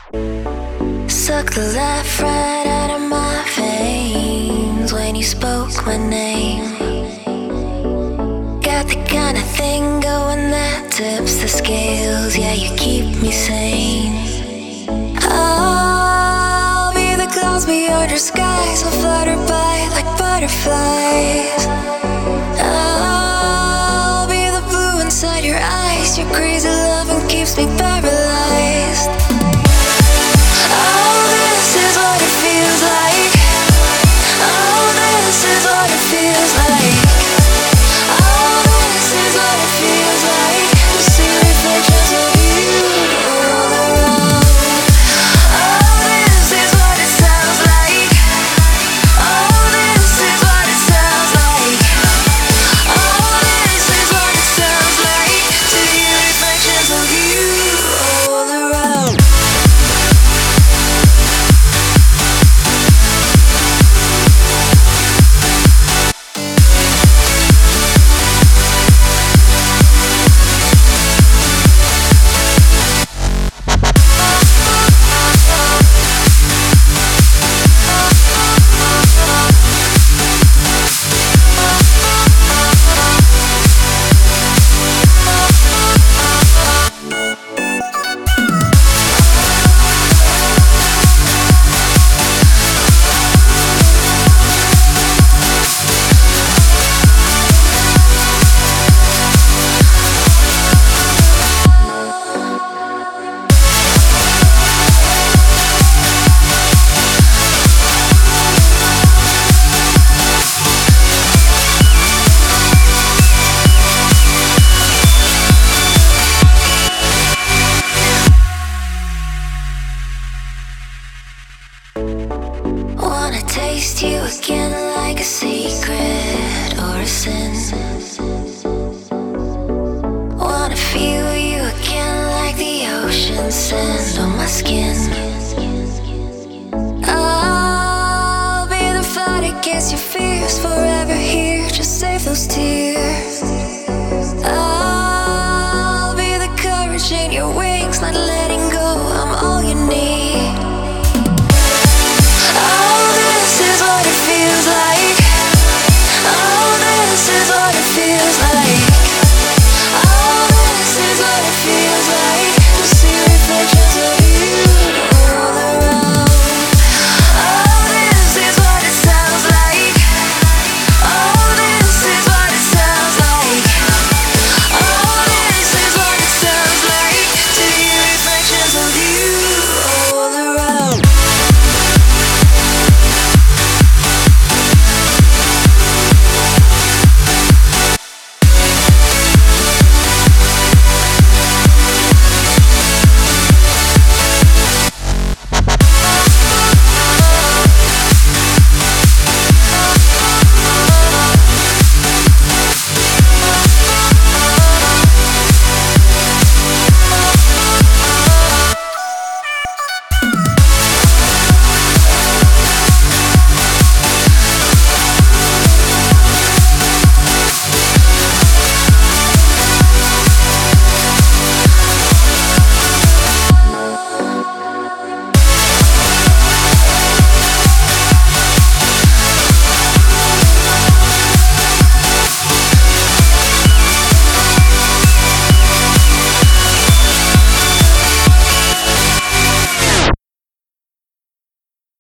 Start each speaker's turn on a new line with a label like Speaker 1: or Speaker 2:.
Speaker 1: Suck the life right out of my veins when you spoke my name. Got the kind of thing going that tips the scales. Yeah, you keep me sane. I'll be the clouds beyond your skies. I'll flutter by like butterflies. I'll be the blue inside your eyes. Your crazy loving keeps me paralyzed. Oh, this is what it feels like. Oh, this is what it feels like. Oh, this is what it feels like to see reflections of you all around. Oh, this is what it sounds like. Oh, this is what it sounds like. Oh, this is what it sounds like to hear reflections of you all around. Wanna taste you again like a secret or a sin. Wanna feel you again like the ocean sand on my skin. I'll be the fight against your fears, forever here, just save those tears. I'll be the courage in your wings, not letting go, I'm all you need.